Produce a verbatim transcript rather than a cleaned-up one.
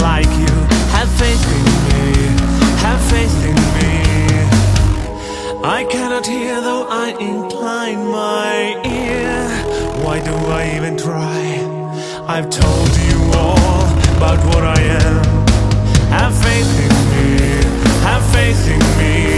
like you. Have faith in me, have faith in me. I cannot hear though I incline my ear. Why do I even try? I've told you all about what I am. Have faith in me, have faith in me.